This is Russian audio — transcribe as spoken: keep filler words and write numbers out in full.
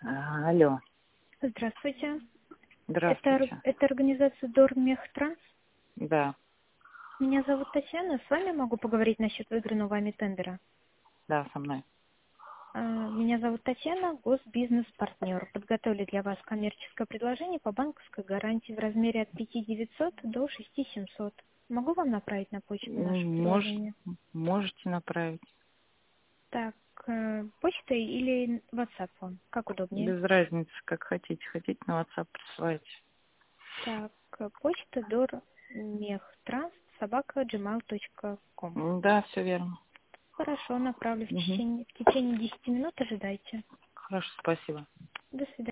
А, алло. Здравствуйте. Это, ор- Здравствуйте. это организация Дормехтранс. Да, Меня зовут Татьяна. С вами могу поговорить насчет выигранного вами тендера. да, со мной. А, Меня зовут Татьяна, госбизнес-партнер. Подготовили для вас коммерческое предложение по банковской гарантии в размере от пяти тысяч девятисот до шести тысяч семисот. Могу вам направить на почту Ну, наше Может, предложение? можете направить. Так, э, почтой или WhatsApp вам? Как удобнее? Без разницы, как хотите. Хотите на WhatsApp присылайте. Так, э, почта дормехтранс собака gmail точка ком. М, Да, все верно. Хорошо, направлю в Угу. течение, в течение десяти минут, ожидайте. Хорошо, спасибо. До свидания.